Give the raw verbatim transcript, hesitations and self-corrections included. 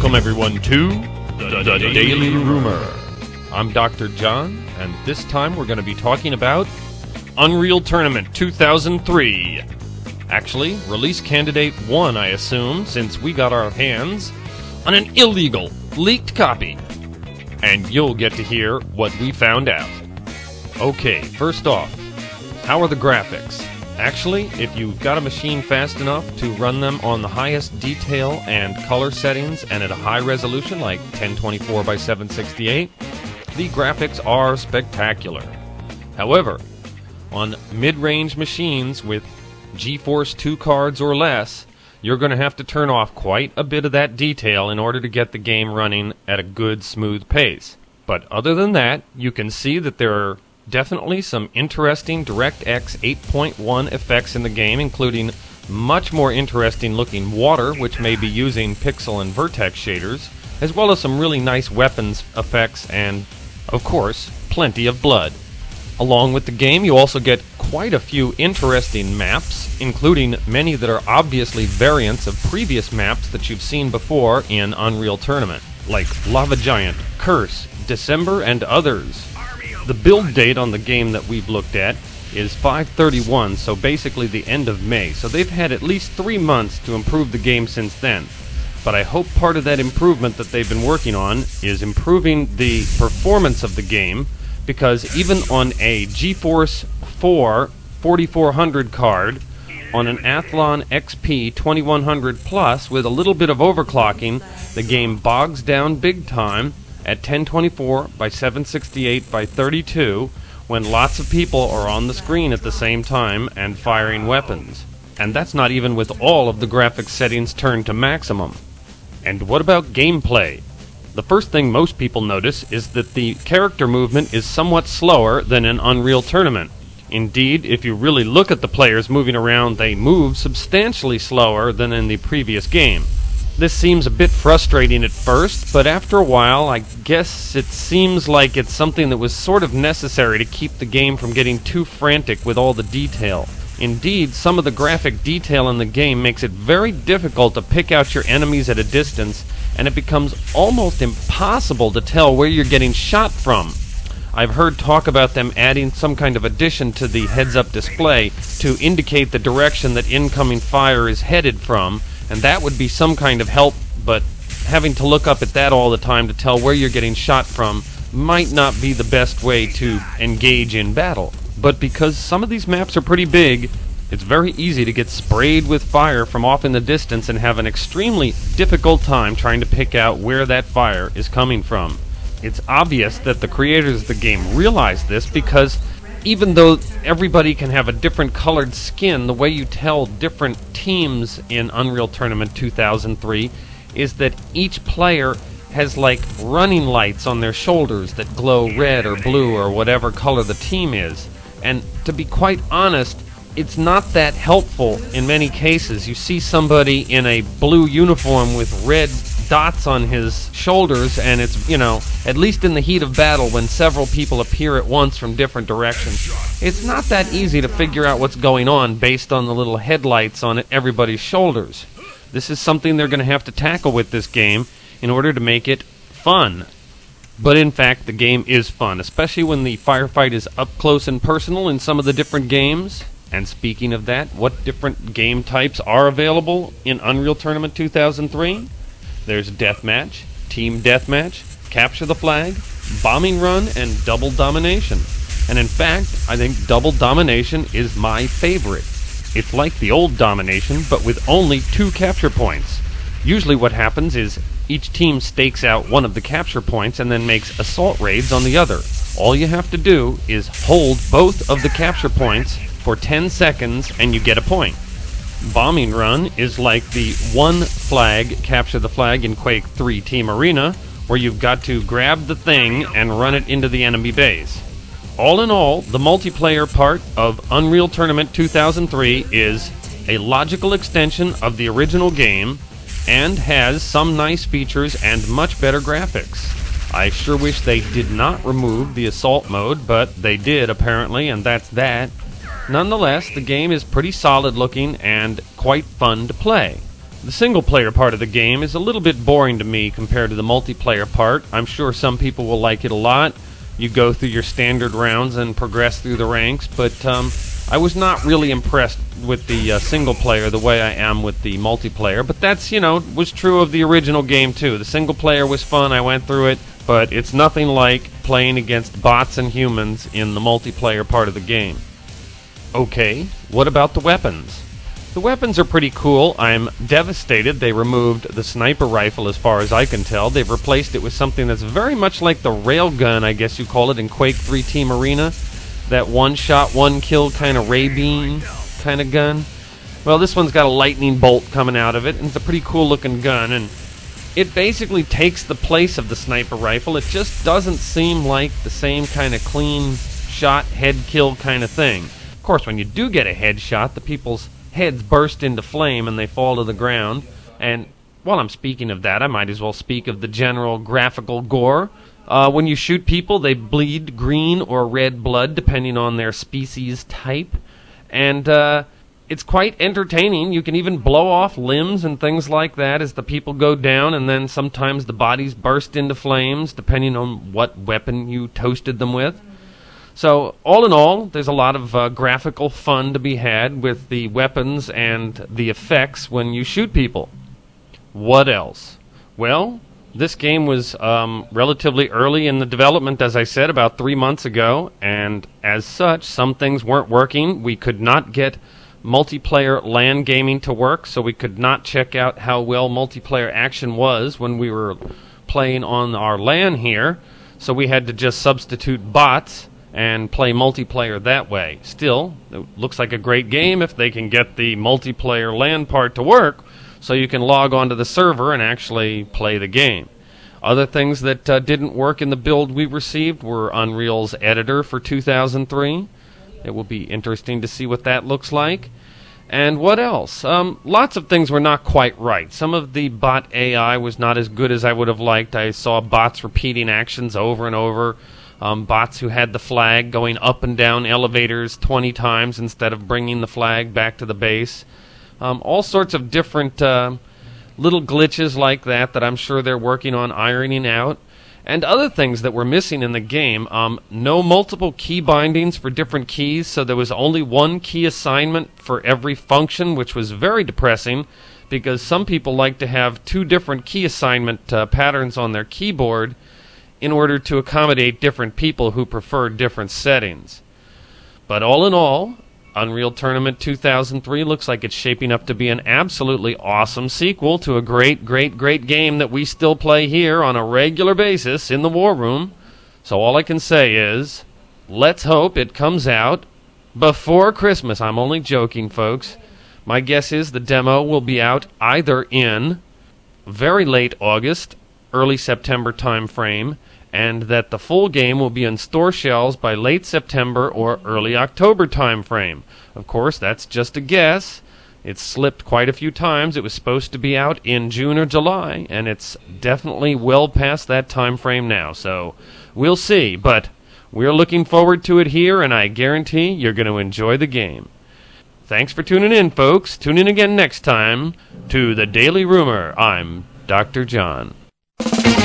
Welcome everyone to The, the Daily Rumor. I'm Doctor John, and this time we're going to be talking about Unreal Tournament two thousand three. Actually, release candidate one, I assume, since we got our hands on an illegal, leaked copy. And you'll get to hear what we found out. Okay, first off, how are the graphics? Actually, if you've got a machine fast enough to run them on the highest detail and color settings and at a high resolution like ten twenty-four by seven sixty-eight, the graphics are spectacular. However, on mid-range machines with GeForce two cards or less, you're going to have to turn off quite a bit of that detail in order to get the game running at a good, smooth pace. But other than that, you can see that there are definitely some interesting DirectX eight point one effects in the game, including much more interesting looking water, which may be using pixel and vertex shaders, as well as some really nice weapons effects and, of course, plenty of blood. Along with the game, you also get quite a few interesting maps, including many that are obviously variants of previous maps that you've seen before in Unreal Tournament, like Lava Giant, Curse, December, and others. The build date on the game that we've looked at is five thirty-one, so basically the end of May. So they've had at least three months to improve the game since then. But I hope part of that improvement that they've been working on is improving the performance of the game, because even on a GeForce four forty-four hundred card, on an Athlon X P twenty-one hundred Plus with a little bit of overclocking, the game bogs down big time at ten twenty-four by seven sixty-eight by thirty-two when lots of people are on the screen at the same time and firing weapons. And that's not even with all of the graphics settings turned to maximum. And what about gameplay? The first thing most people notice is that the character movement is somewhat slower than in Unreal Tournament. Indeed, if you really look at the players moving around, they move substantially slower than in the previous game. This seems a bit frustrating at first, but after a while, I guess it seems like it's something that was sort of necessary to keep the game from getting too frantic with all the detail. Indeed, some of the graphic detail in the game makes it very difficult to pick out your enemies at a distance, and it becomes almost impossible to tell where you're getting shot from. I've heard talk about them adding some kind of addition to the heads-up display to indicate the direction that incoming fire is headed from, and that would be some kind of help, but having to look up at that all the time to tell where you're getting shot from might not be the best way to engage in battle. But because some of these maps are pretty big, it's very easy to get sprayed with fire from off in the distance and have an extremely difficult time trying to pick out where that fire is coming from. It's obvious that the creators of the game realize this, because even though everybody can have a different colored skin, the way you tell different teams in Unreal Tournament two thousand three is that each player has like running lights on their shoulders that glow red or blue or whatever color the team is. And to be quite honest, it's not that helpful in many cases. You see somebody in a blue uniform with red dots on his shoulders, and it's, you know, at least in the heat of battle when several people appear at once from different directions, it's not that easy to figure out what's going on based on the little headlights on everybody's shoulders. This is something they're going to have to tackle with this game in order to make it fun. But in fact, the game is fun, especially when the firefight is up close and personal in some of the different games. And speaking of that, what different game types are available in Unreal Tournament two thousand three? There's Deathmatch, Team Deathmatch, Capture the Flag, Bombing Run, and Double Domination. And in fact, I think Double Domination is my favorite. It's like the old Domination, but with only two capture points. Usually what happens is each team stakes out one of the capture points and then makes assault raids on the other. All you have to do is hold both of the capture points for ten seconds and you get a point. Bombing Run is like the one flag Capture the Flag in Quake three Team Arena, where you've got to grab the thing and run it into the enemy base. All in all, the multiplayer part of Unreal Tournament two thousand three is a logical extension of the original game and has some nice features and much better graphics. I sure wish they did not remove the assault mode, but they did apparently, and that's that. Nonetheless, the game is pretty solid looking and quite fun to play. The single-player part of the game is a little bit boring to me compared to the multiplayer part. I'm sure some people will like it a lot. You go through your standard rounds and progress through the ranks, but um, I was not really impressed with the uh, single-player the way I am with the multiplayer. But that's, you know, was true of the original game, too. The single-player was fun, I went through it, but it's nothing like playing against bots and humans in the multiplayer part of the game. Okay, what about the weapons? The weapons are pretty cool. I'm devastated they removed the sniper rifle as far as I can tell. They've replaced it with something that's very much like the railgun, I guess you call it, in Quake three Team Arena. That one-shot, one-kill kind of ray beam kind of gun. Well, this one's got a lightning bolt coming out of it, and it's a pretty cool-looking gun, and it basically takes the place of the sniper rifle. It just doesn't seem like the same kind of clean shot, head kill kind of thing. Of course, when you do get a headshot, the people's heads burst into flame and they fall to the ground. And while I'm speaking of that, I might as well speak of the general graphical gore. Uh, when you shoot people, they bleed green or red blood, depending on their species type. And uh, it's quite entertaining. You can even blow off limbs and things like that as the people go down, and then sometimes the bodies burst into flames, depending on what weapon you toasted them with. So, all in all, there's a lot of uh, graphical fun to be had with the weapons and the effects when you shoot people. What else? Well, this game was um, relatively early in the development, as I said, about three months ago, and as such, some things weren't working. We could not get multiplayer LAN gaming to work, so we could not check out how well multiplayer action was when we were playing on our LAN here, so we had to just substitute bots and play multiplayer that way. Still, it looks like a great game if they can get the multiplayer LAN part to work, so you can log onto the server and actually play the game. Other things that uh, didn't work in the build we received were Unreal's editor for two thousand three. It will be interesting to see what that looks like. And what else? Um, lots of things were not quite right. Some of the bot A I was not as good as I would have liked. I saw bots repeating actions over and over. Um, bots who had the flag going up and down elevators twenty times instead of bringing the flag back to the base. Um, all sorts of different uh, little glitches like that that I'm sure they're working on ironing out. And other things that were missing in the game. Um, no multiple key bindings for different keys, so there was only one key assignment for every function, which was very depressing because some people like to have two different key assignment uh, patterns on their keyboard in order to accommodate different people who prefer different settings. But all in all, Unreal Tournament two thousand three looks like it's shaping up to be an absolutely awesome sequel to a great, great, great game that we still play here on a regular basis in the War Room. So all I can say is, let's hope it comes out before Christmas. I'm only joking, folks. My guess is the demo will be out either in very late August, early September time frame, and that the full game will be on store shelves by late September or early October time frame. Of course, that's just a guess. It's slipped quite a few times. It was supposed to be out in June or July, and it's definitely well past that time frame now. So we'll see, but we're looking forward to it here, and I guarantee you're going to enjoy the game. Thanks for tuning in, folks. Tune in again next time to The Daily Rumor. I'm Doctor John.